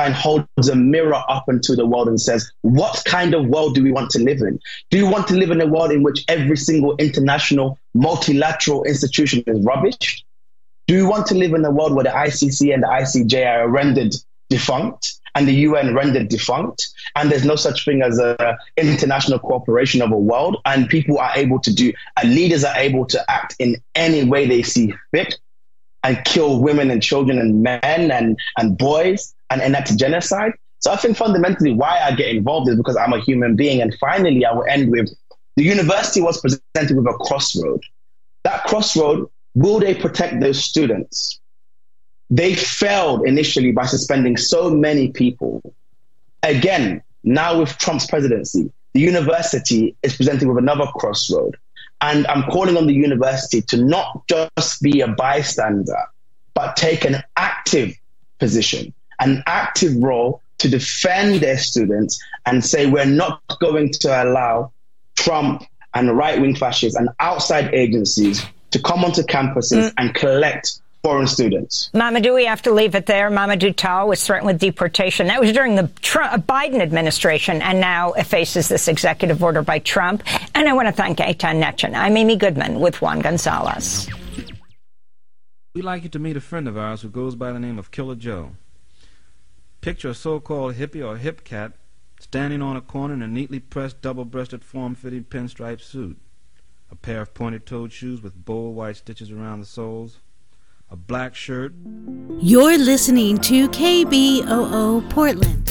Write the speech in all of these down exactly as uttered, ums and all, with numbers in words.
and holds a mirror up into the world and says, what kind of world do we want to live in? Do you want to live in a world in which every single international multilateral institution is rubbish? Do you want to live in a world where the I C C and the I C J are rendered defunct and the U N rendered defunct, and there's no such thing as a international cooperation of a world, and people are able to do, and leaders are able to act in any way they see fit and kill women and children and men and, and boys and enact genocide? So I think fundamentally why I get involved is because I'm a human being. And finally, I will end with, the university was presented with a crossroad. That crossroad, will they protect those students? They failed initially by suspending so many people. Again, now with Trump's presidency, the university is presented with another crossroad. And I'm calling on the university to not just be a bystander, but take an active position, an active role to defend their students and say, we're not going to allow Trump and right-wing fascists and outside agencies to come onto campuses mm. and collect foreign students. Mamadou, we have to leave it there. Mamadou Tall was threatened with deportation. That was during the Trump, Biden administration, and now it faces this executive order by Trump. And I want to thank Eitan Netchin. I'm Amy Goodman with Juan Gonzalez. We'd like you to meet a friend of ours who goes by the name of Killer Joe. Picture a so-called hippie or hip cat standing on a corner in a neatly pressed, double-breasted, form-fitting pinstripe suit, a pair of pointed-toed shoes with bold white stitches around the soles, a black shirt. You're listening to K B O O Portland.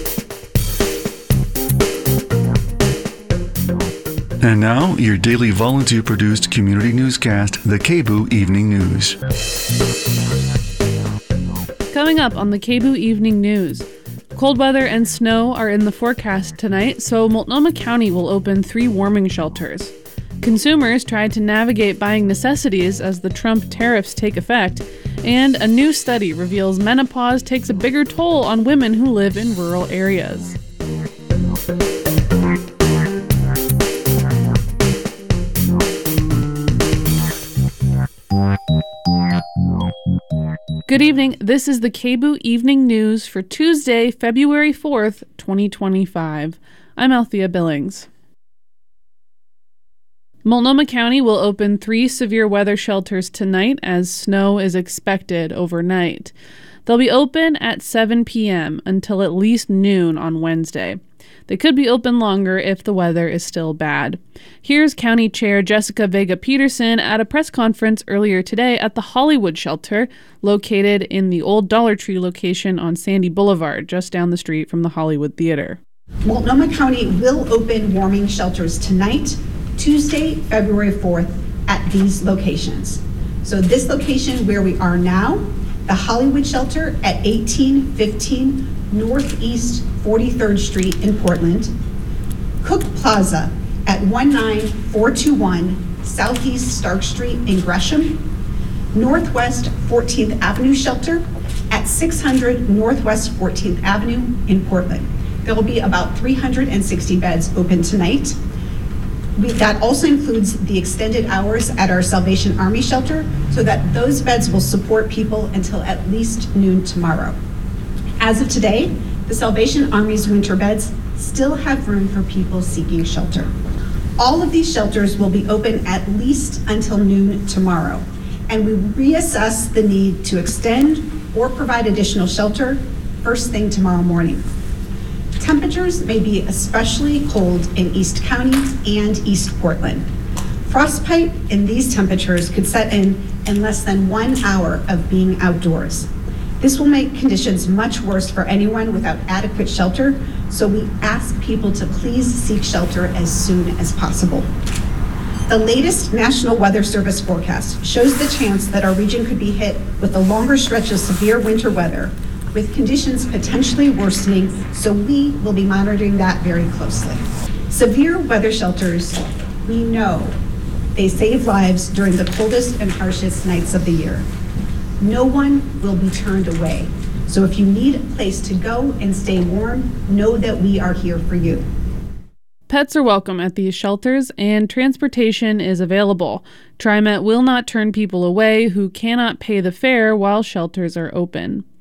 And now, your daily volunteer-produced community newscast, the K B O O Evening News. Coming up on the K B O O Evening News, cold weather and snow are in the forecast tonight, so Multnomah County will open three warming shelters. Consumers tried to navigate buying necessities as the Trump tariffs take effect, and a new study reveals menopause takes a bigger toll on women who live in rural areas. Good evening. This is the K B O O Evening News for Tuesday, February fourth, twenty twenty-five. I'm Althea Billings. Multnomah County will open three severe weather shelters tonight as snow is expected overnight. They'll be open at seven p.m. until at least noon on Wednesday. They could be open longer if the weather is still bad. Here's County Chair Jessica Vega Peterson at a press conference earlier today at the Hollywood Shelter, located in the old Dollar Tree location on Sandy Boulevard, just down the street from the Hollywood Theater. Multnomah County will open warming shelters tonight, Tuesday, February fourth, at these locations. So this location where we are now, the Hollywood Shelter at eighteen fifteen Northeast forty-third Street in Portland, Cook Plaza at nineteen forty-one Southeast Stark Street in Gresham, Northwest fourteenth Avenue Shelter at six hundred Northwest fourteenth Avenue in Portland. There will be about three hundred sixty beds open tonight. We, that also includes the extended hours at our Salvation Army shelter, so that those beds will support people until at least noon tomorrow. As of today, the Salvation Army's winter beds still have room for people seeking shelter. All of these shelters will be open at least until noon tomorrow, and we reassess the need to extend or provide additional shelter first thing tomorrow morning. Temperatures may be especially cold in East County and East Portland. Frostbite in these temperatures could set in in less than one hour of being outdoors. This will make conditions much worse for anyone without adequate shelter, so we ask people to please seek shelter as soon as possible. The latest National Weather Service forecast shows the chance that our region could be hit with a longer stretch of severe winter weather, with conditions potentially worsening, so we will be monitoring that very closely. Severe weather shelters, we know they save lives during the coldest and harshest nights of the year. No one will be turned away. So if you need a place to go and stay warm, know that we are here for you. Pets are welcome at these shelters, and transportation is available. TriMet will not turn people away who cannot pay the fare while shelters are open.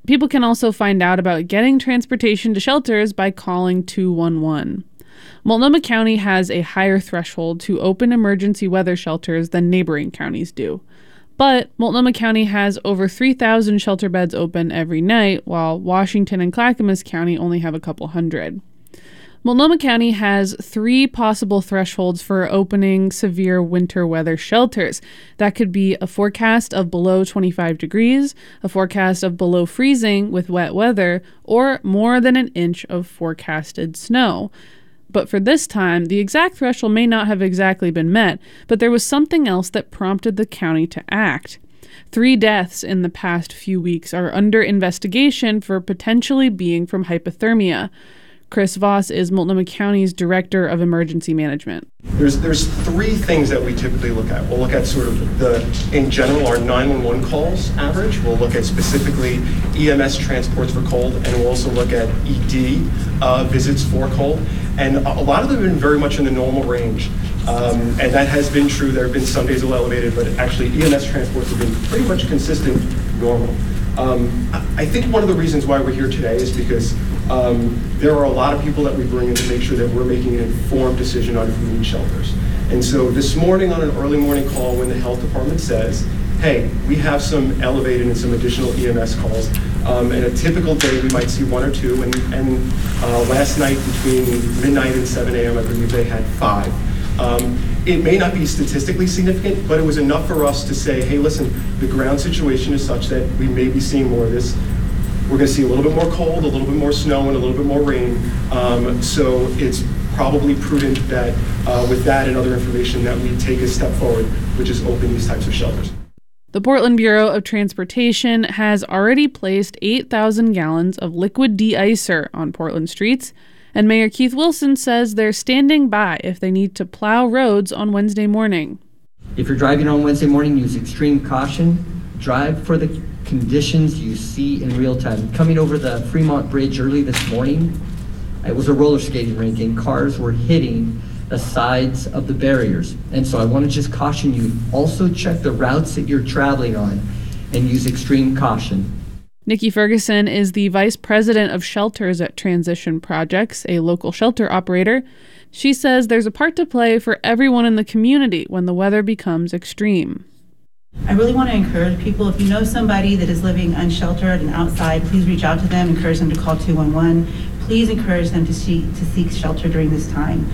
People can also find out about getting transportation to shelters by calling two one one. Multnomah County has a higher threshold to open emergency weather shelters than neighboring counties do. But Multnomah County has over three thousand shelter beds open every night, while Washington and Clackamas County only have a couple hundred. Multnomah County has three possible thresholds for opening severe winter weather shelters. That could be a forecast of below twenty-five degrees, a forecast of below freezing with wet weather, or more than an inch of forecasted snow. But for this time, the exact threshold may not have exactly been met, but there was something else that prompted the county to act. Three deaths in the past few weeks are under investigation for potentially being from hypothermia. Chris Voss is Multnomah County's Director of Emergency Management. There's there's three things that we typically look at. We'll look at sort of the, in general, our nine one one calls average. We'll look at specifically E M S transports for cold, and we'll also look at E D uh, visits for cold. And a lot of them have been very much in the normal range. Um, and that has been true. There have been some days a little elevated, but actually E M S transports have been pretty much consistent, normal. Um, I think one of the reasons why we're here today is because um, there are a lot of people that we bring in to make sure that we're making an informed decision on if we need shelters. And so this morning on an early morning call when the health department says, hey, we have some elevated and some additional E M S calls. Um, in a typical day, we might see one or two. And, and uh, last night between midnight and seven a.m., I believe they had five. Um, it may not be statistically significant, but it was enough for us to say, hey, listen, the ground situation is such that we may be seeing more of this. We're going to see a little bit more cold, a little bit more snow, and a little bit more rain. Um, so it's probably prudent that uh, with that and other information that we take a step forward, which is open these types of shelters. The Portland Bureau of Transportation has already placed eight thousand gallons of liquid de-icer on Portland streets, and Mayor Keith Wilson says they're standing by if they need to plow roads on Wednesday morning. If you're driving on Wednesday morning, use extreme caution. Drive for the conditions you see in real time. Coming over the Fremont Bridge early this morning, it was a roller skating rink and cars were hitting the sides of the barriers. And so I want to just caution you, also check the routes that you're traveling on and use extreme caution. Nikki Ferguson is the Vice President of Shelters at Transition Projects, a local shelter operator. She says there's a part to play for everyone in the community when the weather becomes extreme. I really want to encourage people, if you know somebody that is living unsheltered and outside, please reach out to them, encourage them to call two one one. Please encourage them to seek, to seek shelter during this time.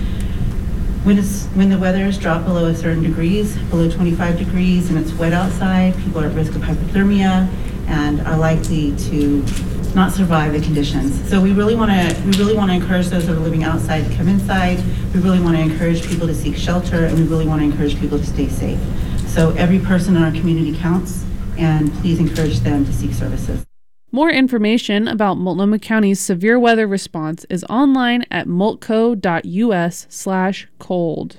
When, it's, when the weather is dropped below a certain degrees, below twenty-five degrees, and it's wet outside, people are at risk of hypothermia and are likely to not survive the conditions. So we really want to we really want to encourage those that are living outside to come inside. We really want to encourage people to seek shelter, and we really want to encourage people to stay safe. So every person in our community counts, and please encourage them to seek services. More information about Multnomah County's severe weather response is online at multco.us slash cold.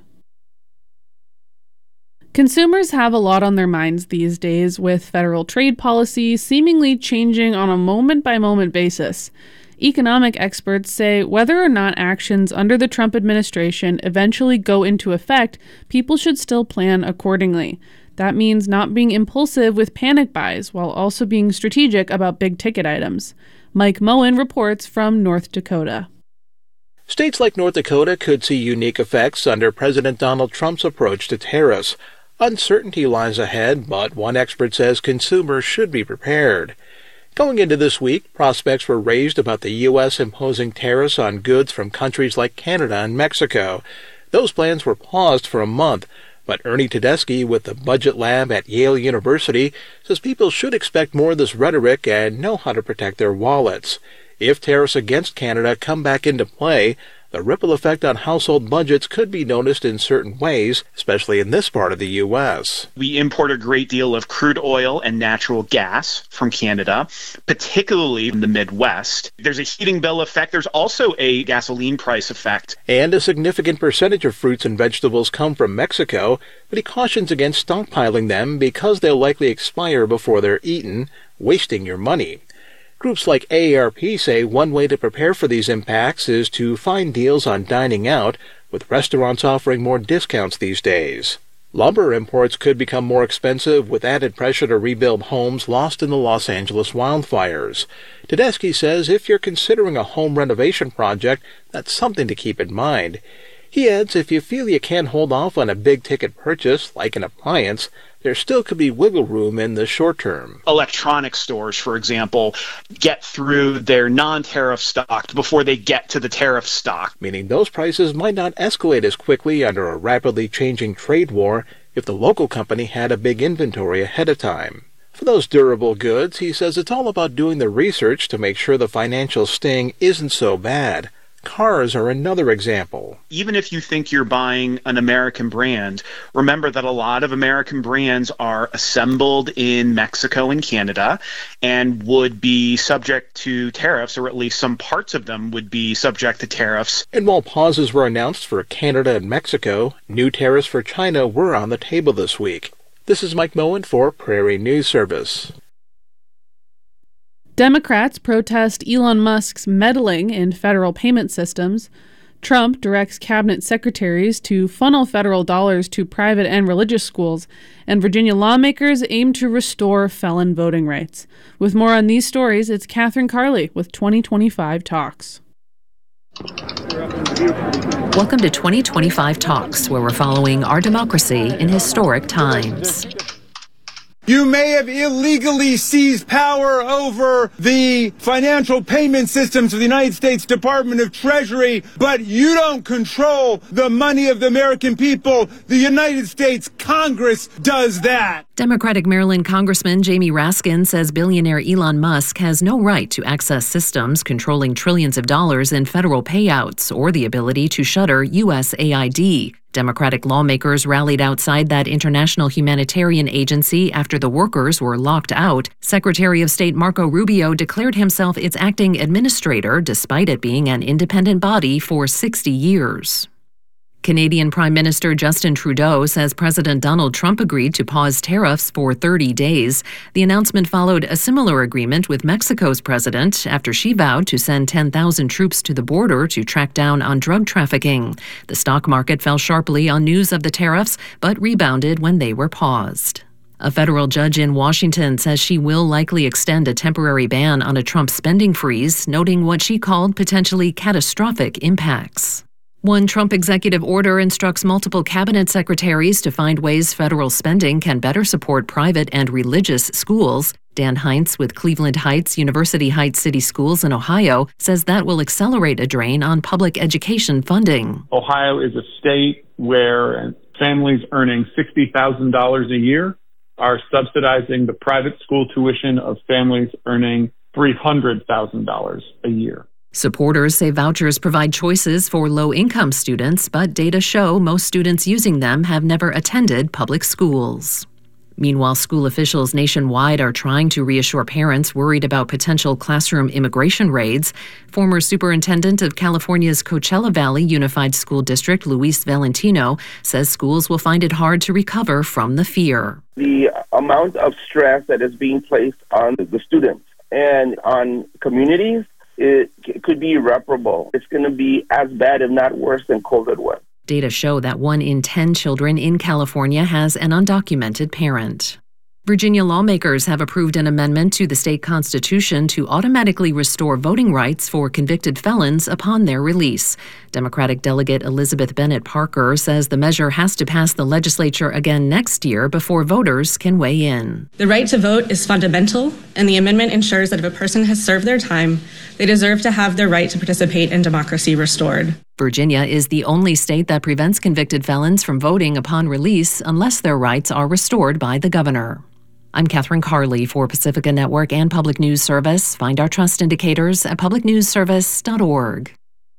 Consumers have a lot on their minds these days, with federal trade policy seemingly changing on a moment-by-moment basis. Economic experts say whether or not actions under the Trump administration eventually go into effect, people should still plan accordingly. That means not being impulsive with panic buys while also being strategic about big-ticket items. Mike Moen reports from North Dakota. States like North Dakota could see unique effects under President Donald Trump's approach to tariffs. Uncertainty lies ahead, but one expert says consumers should be prepared. Going into this week, prospects were raised about the U S imposing tariffs on goods from countries like Canada and Mexico. Those plans were paused for a month, but Ernie Tedeschi with the Budget Lab at Yale University says people should expect more of this rhetoric and know how to protect their wallets. If tariffs against Canada come back into play, the ripple effect on household budgets could be noticed in certain ways, especially in this part of the U S. We import a great deal of crude oil and natural gas from Canada, particularly in the Midwest. There's a heating bill effect. There's also a gasoline price effect. And a significant percentage of fruits and vegetables come from Mexico, but he cautions against stockpiling them because they'll likely expire before they're eaten, wasting your money. Groups like A A R P say one way to prepare for these impacts is to find deals on dining out, with restaurants offering more discounts these days. Lumber imports could become more expensive with added pressure to rebuild homes lost in the Los Angeles wildfires. Tedeschi says if you're considering a home renovation project, that's something to keep in mind. He adds if you feel you can't hold off on a big-ticket purchase, like an appliance, there still could be wiggle room in the short term. Electronic stores, for example, get through their non-tariff stock before they get to the tariff stock. Meaning those prices might not escalate as quickly under a rapidly changing trade war if the local company had a big inventory ahead of time. For those durable goods, he says it's all about doing the research to make sure the financial sting isn't so bad. Cars are another example. Even if you think you're buying an American brand, remember that a lot of American brands are assembled in Mexico and Canada and would be subject to tariffs, or at least some parts of them would be subject to tariffs. And while pauses were announced for Canada and Mexico, new tariffs for China were on the table this week. This is Mike Moen for Prairie News Service. Democrats protest Elon Musk's meddling in federal payment systems. Trump directs cabinet secretaries to funnel federal dollars to private and religious schools. And Virginia lawmakers aim to restore felon voting rights. With more on these stories, it's Catherine Carley with twenty twenty-five Talks. Welcome to twenty twenty-five Talks, where we're following our democracy in historic times. You may have illegally seized power over the financial payment systems of the United States Department of Treasury, but you don't control the money of the American people. The United States Congress does that. Democratic Maryland Congressman Jamie Raskin says billionaire Elon Musk has no right to access systems controlling trillions of dollars in federal payouts or the ability to shutter U S A I D. Democratic lawmakers rallied outside that international humanitarian agency after the workers were locked out. Secretary of State Marco Rubio declared himself its acting administrator, despite it being an independent body for sixty years. Canadian Prime Minister Justin Trudeau says President Donald Trump agreed to pause tariffs for thirty days. The announcement followed a similar agreement with Mexico's president after she vowed to send ten thousand troops to the border to track down on drug trafficking. The stock market fell sharply on news of the tariffs, but rebounded when they were paused. A federal judge in Washington says she will likely extend a temporary ban on a Trump spending freeze, noting what she called potentially catastrophic impacts. One Trump executive order instructs multiple cabinet secretaries to find ways federal spending can better support private and religious schools. Dan Heinz with Cleveland Heights University Heights City Schools in Ohio says that will accelerate a drain on public education funding. Ohio is a state where families earning sixty thousand dollars a year are subsidizing the private school tuition of families earning three hundred thousand dollars a year. Supporters say vouchers provide choices for low-income students, but data show most students using them have never attended public schools. Meanwhile, school officials nationwide are trying to reassure parents worried about potential classroom immigration raids. Former Superintendent of California's Coachella Valley Unified School District, Luis Valentino, says schools will find it hard to recover from the fear. The amount of stress that is being placed on the students and on communities, it could be irreparable. It's going to be as bad, if not worse, than COVID was. Data show that one in ten children in California has an undocumented parent. Virginia lawmakers have approved an amendment to the state constitution to automatically restore voting rights for convicted felons upon their release. Democratic delegate Elizabeth Bennett Parker says the measure has to pass the legislature again next year before voters can weigh in. The right to vote is fundamental, and the amendment ensures that if a person has served their time, they deserve to have their right to participate in democracy restored. Virginia is the only state that prevents convicted felons from voting upon release unless their rights are restored by the governor. I'm Catherine Carley for Pacifica Network and Public News Service. Find our trust indicators at public news service dot org.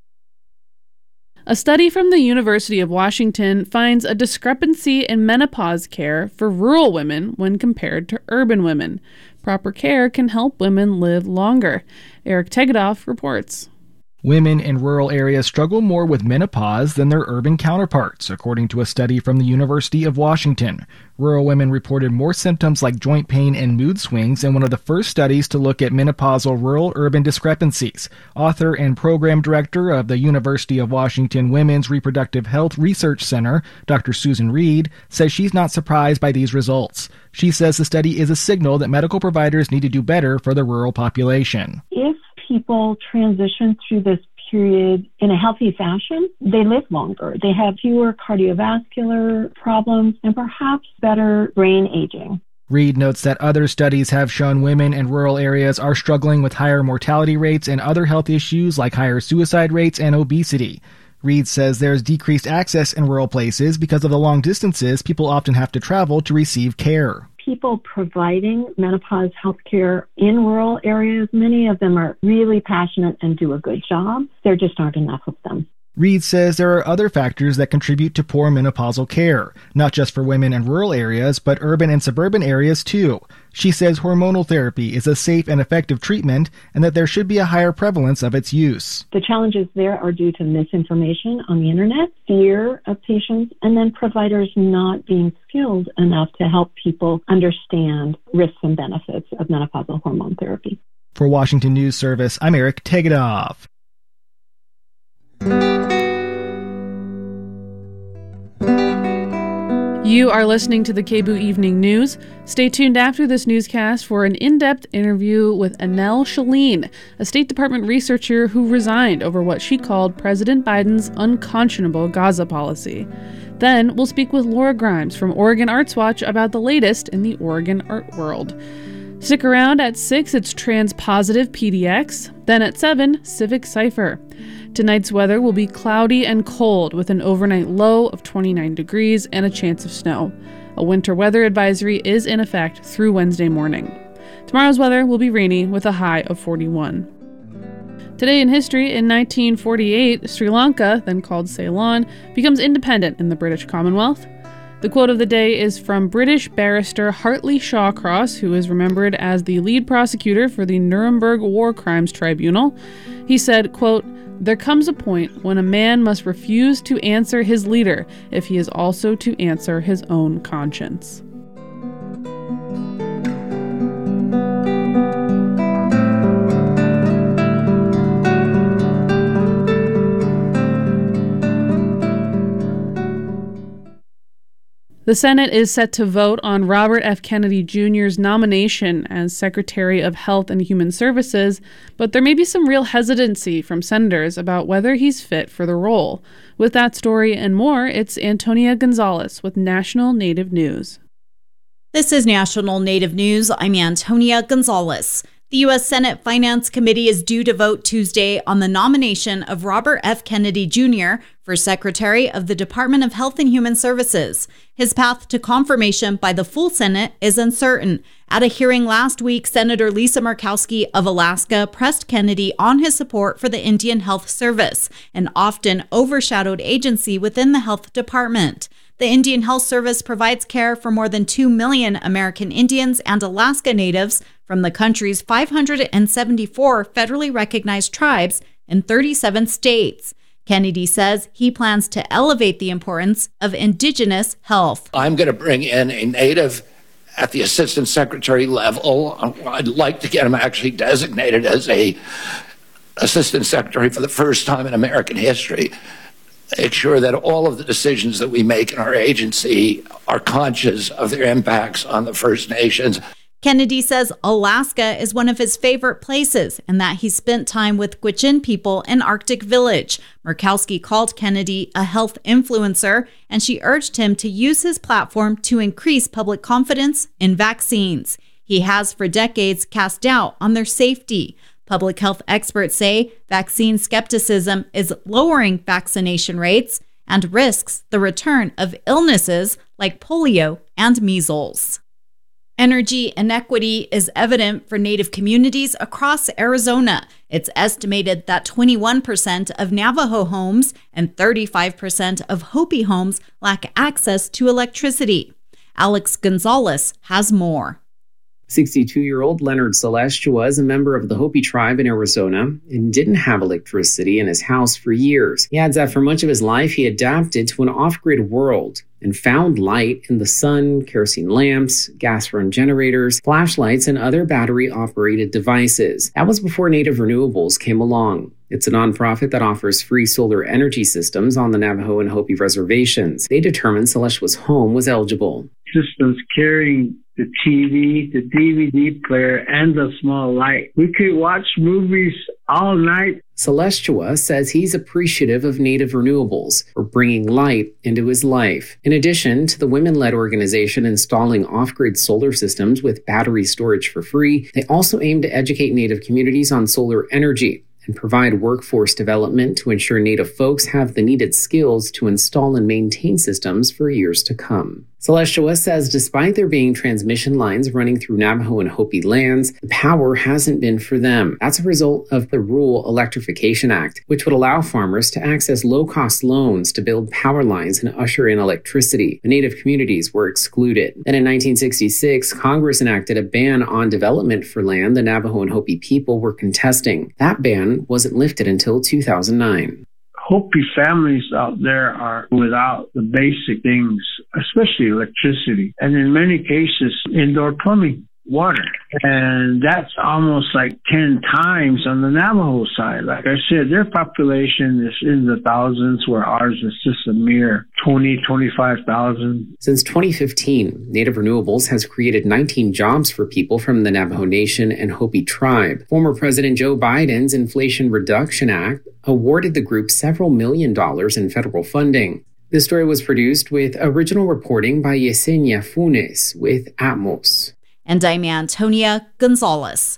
A study from the University of Washington finds a discrepancy in menopause care for rural women when compared to urban women. Proper care can help women live longer. Eric Tegedoff reports. Women in rural areas struggle more with menopause than their urban counterparts, according to a study from the University of Washington. Rural women reported more symptoms like joint pain and mood swings in one of the first studies to look at menopausal rural-urban discrepancies. Author and program director of the University of Washington Women's Reproductive Health Research Center, Doctor Susan Reed, says she's not surprised by these results. She says the study is a signal that medical providers need to do better for the rural population. If people transition through this period in a healthy fashion, they live longer. They have fewer cardiovascular problems and perhaps better brain aging. Reed notes that other studies have shown women in rural areas are struggling with higher mortality rates and other health issues like higher suicide rates and obesity. Reed says there's decreased access in rural places because of the long distances people often have to travel to receive care. People providing menopause health care in rural areas, many of them are really passionate and do a good job. There just aren't enough of them. Reed says there are other factors that contribute to poor menopausal care, not just for women in rural areas, but urban and suburban areas too. She says hormonal therapy is a safe and effective treatment and that there should be a higher prevalence of its use. The challenges there are due to misinformation on the internet, fear of patients, and then providers not being skilled enough to help people understand risks and benefits of menopausal hormone therapy. For Washington News Service, I'm Eric Tegedoff. You are listening to the K B O O Evening News. Stay tuned after this newscast for an in-depth interview with Anel Shalin, a State Department researcher who resigned over what she called President Biden's unconscionable Gaza policy. Then we'll speak with Laura Grimes from Oregon Arts Watch about the latest in the Oregon art world. Stick around. At six, it's Transpositive P D X. Then at seven, Civic Cipher. Tonight's weather will be cloudy and cold with an overnight low of twenty-nine degrees and a chance of snow. A winter weather advisory is in effect through Wednesday morning. Tomorrow's weather will be rainy with a high of forty-one. Today in history, in nineteen forty-eight, Sri Lanka, then called Ceylon, becomes independent in the British Commonwealth. The quote of the day is from British barrister Hartley Shawcross, who is remembered as the lead prosecutor for the Nuremberg War Crimes Tribunal. He said, quote, "There comes a point when a man must refuse to answer his leader if he is also to answer his own conscience." The Senate is set to vote on Robert F. Kennedy Junior's nomination as Secretary of Health and Human Services, but there may be some real hesitancy from senators about whether he's fit for the role. With that story and more, it's Antonia Gonzalez with National Native News. This is National Native News. I'm Antonia Gonzalez. The U S Senate Finance Committee is due to vote Tuesday on the nomination of Robert F. Kennedy Junior for Secretary of the Department of Health and Human Services. His path to confirmation by the full Senate is uncertain. At a hearing last week, Senator Lisa Murkowski of Alaska pressed Kennedy on his support for the Indian Health Service, an often overshadowed agency within the health department. The Indian Health Service provides care for more than two million American Indians and Alaska Natives from the country's five hundred seventy-four federally recognized tribes in thirty-seven states. Kennedy says he plans to elevate the importance of indigenous health. I'm going to bring in a Native at the Assistant Secretary level. I'd like to get him actually designated as a Assistant Secretary for the first time in American history. Make sure that all of the decisions that we make in our agency are conscious of their impacts on the First Nations. Kennedy says Alaska is one of his favorite places and that he spent time with Gwich'in people in Arctic Village. Murkowski called Kennedy a health influencer, and she urged him to use his platform to increase public confidence in vaccines. He has for decades cast doubt on their safety. Public health experts say vaccine skepticism is lowering vaccination rates and risks the return of illnesses like polio and measles. Energy inequity is evident for Native communities across Arizona. It's estimated that twenty-one percent of Navajo homes and thirty-five percent of Hopi homes lack access to electricity. Alex Gonzalez has more. sixty-two-year-old Leonard Celestua is a member of the Hopi tribe in Arizona and didn't have electricity in his house for years. He adds that for much of his life, he adapted to an off-grid world and found light in the sun, kerosene lamps, gas-run generators, flashlights, and other battery-operated devices. That was before Native Renewables came along. It's a nonprofit that offers free solar energy systems on the Navajo and Hopi reservations. They determined Celestia's home was eligible. Systems carrying the T V, the D V D player, and the small light. We could watch movies all night. Celestua says he's appreciative of Native Renewables for bringing light into his life. In addition to the women-led organization installing off-grid solar systems with battery storage for free, they also aim to educate Native communities on solar energy and provide workforce development to ensure Native folks have the needed skills to install and maintain systems for years to come. Celestua says despite there being transmission lines running through Navajo and Hopi lands, the power hasn't been for them. That's a result of the Rural Electrification Act, which would allow farmers to access low-cost loans to build power lines and usher in electricity. The Native communities were excluded. Then in nineteen sixty-six, Congress enacted a ban on development for land the Navajo and Hopi people were contesting. That ban wasn't lifted until two thousand nine. Hopi families out there are without the basic things, especially electricity, and in many cases, indoor plumbing, water. And that's almost like ten times on the Navajo side. Like I said, their population is in the thousands, where ours is just a mere twenty, twenty-five thousand. Since twenty fifteen, Native Renewables has created nineteen jobs for people from the Navajo Nation and Hopi tribe. Former President Joe Biden's Inflation Reduction Act awarded the group several million dollars in federal funding. This story was produced with original reporting by Yesenia Funes with Atmos. And I'm Antonia Gonzalez.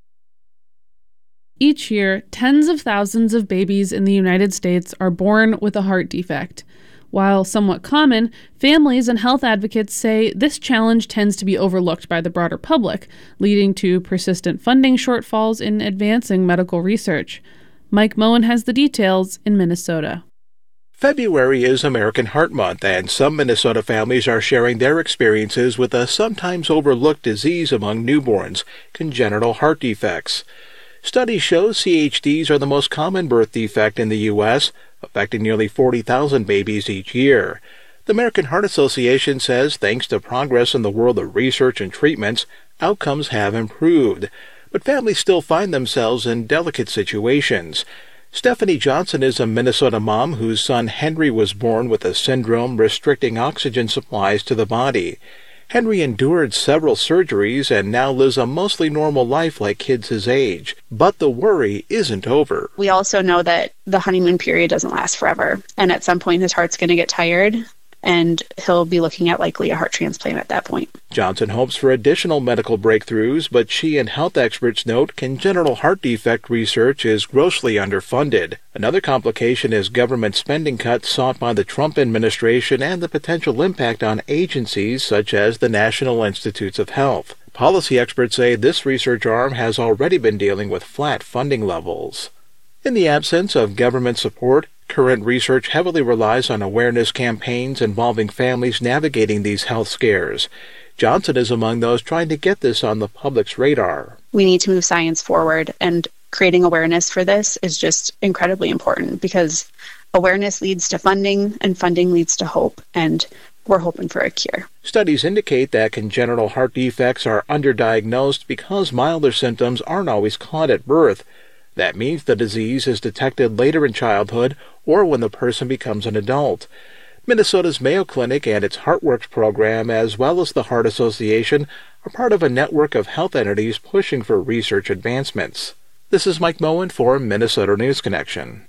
Each year, tens of thousands of babies in the United States are born with a heart defect. While somewhat common, families and health advocates say this challenge tends to be overlooked by the broader public, leading to persistent funding shortfalls in advancing medical research. Mike Moen has the details in Minnesota. February is American Heart Month, and some Minnesota families are sharing their experiences with a sometimes overlooked disease among newborns, congenital heart defects. Studies show C H Ds are the most common birth defect in the U S, affecting nearly forty thousand babies each year. The American Heart Association says thanks to progress in the world of research and treatments, outcomes have improved. But families still find themselves in delicate situations. Stephanie Johnson is a Minnesota mom whose son Henry was born with a syndrome restricting oxygen supplies to the body. Henry endured several surgeries and now lives a mostly normal life like kids his age. But the worry isn't over. We also know that the honeymoon period doesn't last forever, and at some point his heart's going to get tired, and he'll be looking at likely a heart transplant at that point. Johnson hopes for additional medical breakthroughs, but she and health experts note congenital heart defect research is grossly underfunded. Another complication is government spending cuts sought by the Trump administration and the potential impact on agencies such as the National Institutes of Health. Policy experts say this research arm has already been dealing with flat funding levels. In the absence of government support, current research heavily relies on awareness campaigns involving families navigating these health scares. Johnson is among those trying to get this on the public's radar. We need to move science forward, and creating awareness for this is just incredibly important because awareness leads to funding, and funding leads to hope, and we're hoping for a cure. Studies indicate that congenital heart defects are underdiagnosed because milder symptoms aren't always caught at birth. That means the disease is detected later in childhood or when the person becomes an adult. Minnesota's Mayo Clinic and its HeartWorks program, as well as the Heart Association, are part of a network of health entities pushing for research advancements. This is Mike Moen for Minnesota News Connection.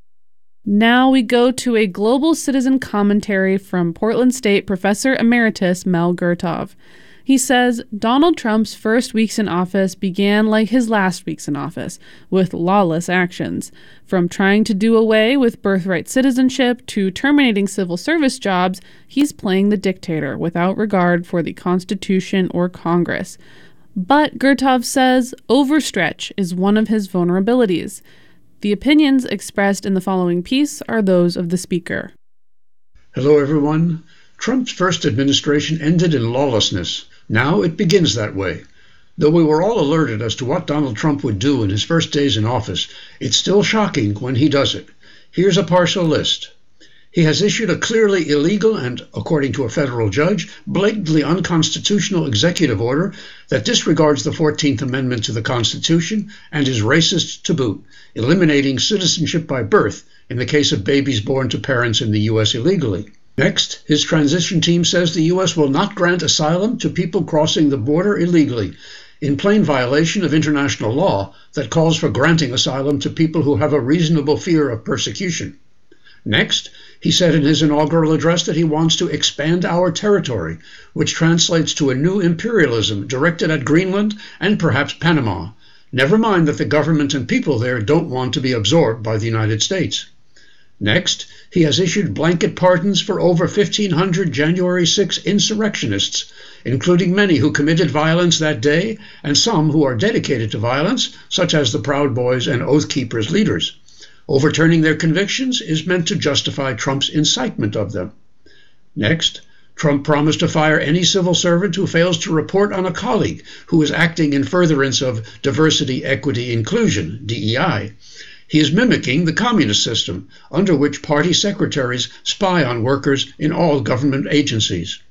Now we go to a global citizen commentary from Portland State Professor Emeritus Mel Gurtov. He says Donald Trump's first weeks in office began like his last weeks in office, with lawless actions. From trying to do away with birthright citizenship to terminating civil service jobs, he's playing the dictator without regard for the Constitution or Congress. But Gurtov says overstretch is one of his vulnerabilities. The opinions expressed in the following piece are those of the speaker. Hello, everyone. Trump's first administration ended in lawlessness. Now it begins that way. Though we were all alerted as to what Donald Trump would do in his first days in office, it's still shocking when he does it. Here's a partial list. He has issued a clearly illegal and, according to a federal judge, blatantly unconstitutional executive order that disregards the fourteenth Amendment to the Constitution and is racist to boot, eliminating citizenship by birth in the case of babies born to parents in the U S illegally. Next, his transition team says the U S will not grant asylum to people crossing the border illegally, in plain violation of international law that calls for granting asylum to people who have a reasonable fear of persecution. Next, he said in his inaugural address that he wants to expand our territory, which translates to a new imperialism directed at Greenland and perhaps Panama. Never mind that the government and people there don't want to be absorbed by the United States. Next, he has issued blanket pardons for over fifteen hundred January sixth insurrectionists, including many who committed violence that day and some who are dedicated to violence, such as the Proud Boys and Oath Keepers leaders. Overturning their convictions is meant to justify Trump's incitement of them. Next, Trump promised to fire any civil servant who fails to report on a colleague who is acting in furtherance of diversity, equity, inclusion, D E I. He is mimicking the communist system, under which party secretaries spy on workers in all government agencies.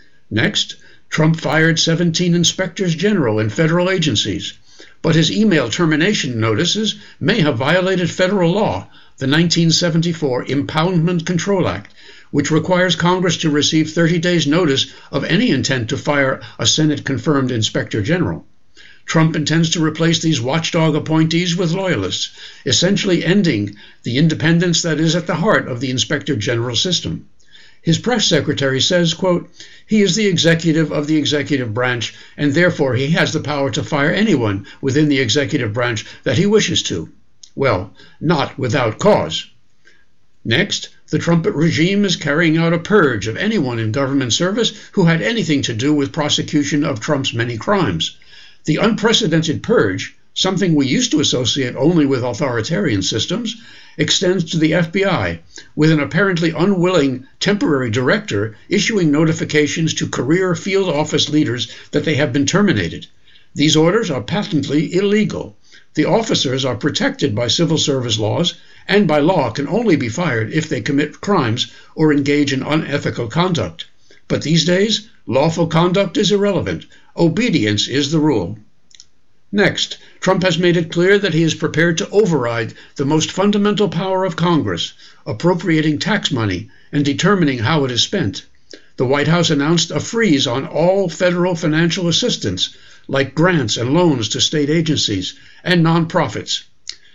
Next, Trump fired seventeen inspectors general in federal agencies, but his email termination notices may have violated federal law, the nineteen seventy-four Impoundment Control Act, which requires Congress to receive thirty days' notice of any intent to fire a Senate-confirmed inspector general. Trump intends to replace these watchdog appointees with loyalists, essentially ending the independence that is at the heart of the inspector general system. His press secretary says, quote, he is the executive of the executive branch, and therefore he has the power to fire anyone within the executive branch that he wishes to. Well, not without cause. Next, the Trump regime is carrying out a purge of anyone in government service who had anything to do with prosecution of Trump's many crimes. The unprecedented purge, something we used to associate only with authoritarian systems, extends to the F B I, with an apparently unwilling temporary director issuing notifications to career field office leaders that they have been terminated. These orders are patently illegal. The officers are protected by civil service laws and by law can only be fired if they commit crimes or engage in unethical conduct. But these days, lawful conduct is irrelevant. Obedience is the rule. Next, Trump has made it clear that he is prepared to override the most fundamental power of Congress, appropriating tax money and determining how it is spent. The White House announced a freeze on all federal financial assistance, like grants and loans to state agencies and nonprofits.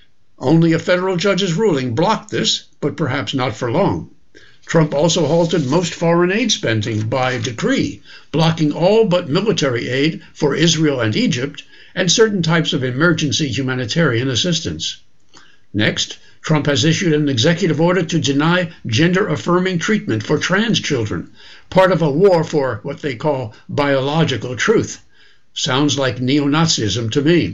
Only a federal judge's ruling blocked this, but perhaps not for long. Trump also halted most foreign aid spending by decree, blocking all but military aid for Israel and Egypt and certain types of emergency humanitarian assistance. Next, Trump has issued an executive order to deny gender-affirming treatment for trans children, part of a war for what they call biological truth. Sounds like neo-Nazism to me.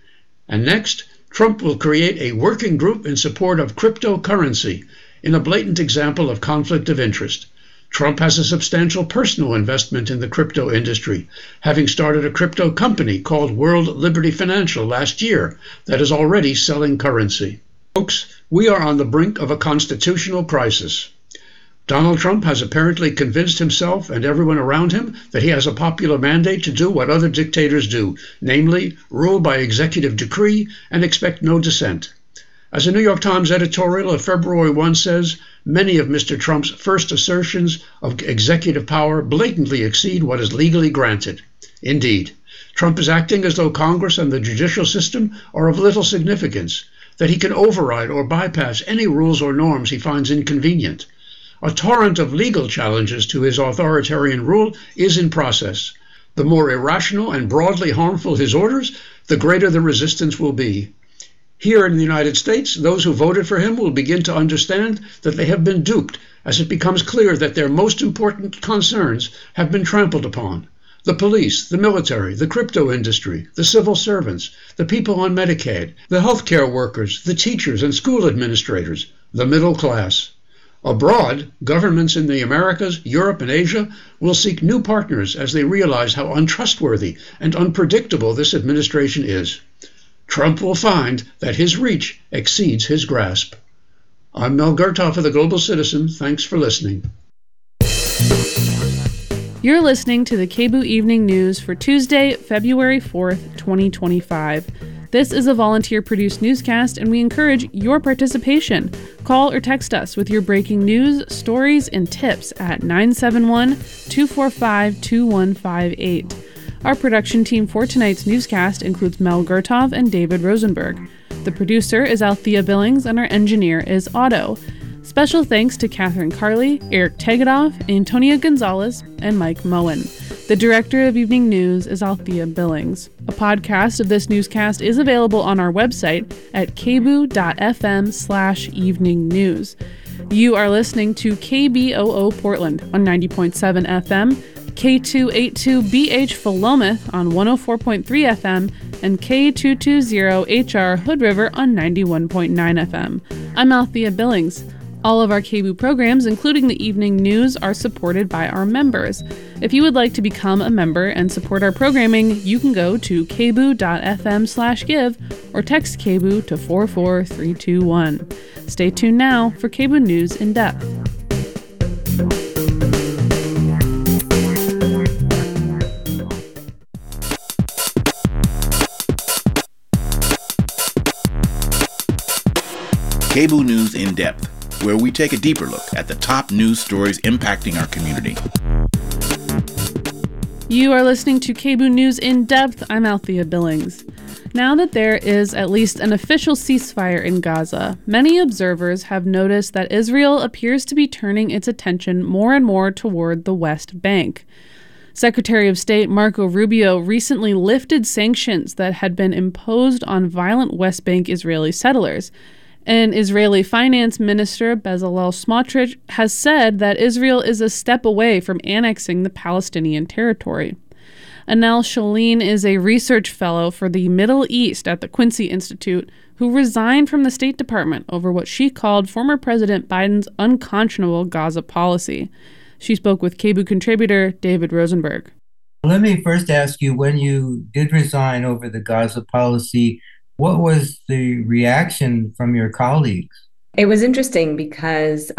And next, Trump will create a working group in support of cryptocurrency, in a blatant example of conflict of interest. Trump has a substantial personal investment in the crypto industry, having started a crypto company called World Liberty Financial last year that is already selling currency. Folks, we are on the brink of a constitutional crisis. Donald Trump has apparently convinced himself and everyone around him that he has a popular mandate to do what other dictators do, namely, rule by executive decree and expect no dissent. As a New York Times editorial of February first says, many of Mister Trump's first assertions of executive power blatantly exceed what is legally granted. Indeed, Trump is acting as though Congress and the judicial system are of little significance, that he can override or bypass any rules or norms he finds inconvenient. A torrent of legal challenges to his authoritarian rule is in process. The more irrational and broadly harmful his orders, the greater the resistance will be. Here in the United States, those who voted for him will begin to understand that they have been duped as it becomes clear that their most important concerns have been trampled upon. The police, the military, the crypto industry, the civil servants, the people on Medicaid, the healthcare workers, the teachers and school administrators, the middle class. Abroad, governments in the Americas, Europe, and Asia will seek new partners as they realize how untrustworthy and unpredictable this administration is. Trump will find that his reach exceeds his grasp. I'm Mel Gertoff of the Global Citizen. Thanks for listening. You're listening to the K B O O Evening News for Tuesday, February fourth, twenty twenty-five. This is a volunteer-produced newscast, and we encourage your participation. Call or text us with your breaking news, stories, and tips at nine seven one, two four five, two one five eight. Our production team for tonight's newscast includes Mel Gertoff and David Rosenberg. The producer is Althea Billings, and our engineer is Otto. Special thanks to Catherine Carley, Eric Tegedoff, Antonia Gonzalez, and Mike Moen. The director of Evening News is Althea Billings. A podcast of this newscast is available on our website at kboo.fm slash evening news. You are listening to K B O O Portland on ninety point seven F M, K two eighty-two B H Philomath on one oh four point three F M, and K two twenty H R Hood River on ninety-one point nine F M. I'm Althea Billings. All of our K B O O programs, including the evening news, are supported by our members. If you would like to become a member and support our programming, you can go to kboo.fm slash give or text K B O O to four four three two one. Stay tuned now for K B O O News in Depth. K B O O News in Depth, where we take a deeper look at the top news stories impacting our community. You are listening to K B O O News in Depth. I'm Althea Billings. Now that there is at least an official ceasefire in Gaza, many observers have noticed that Israel appears to be turning its attention more and more toward the West Bank. Secretary of State Marco Rubio recently lifted sanctions that had been imposed on violent West Bank Israeli settlers. And Israeli Finance Minister Bezalel Smotrich has said that Israel is a step away from annexing the Palestinian territory. Anel Shalin is a research fellow for the Middle East at the Quincy Institute, who resigned from the State Department over what she called former President Biden's unconscionable Gaza policy. She spoke with K B O O contributor David Rosenberg. Let me first ask you, when you did resign over the Gaza policy, what was the reaction from your colleagues? It was interesting because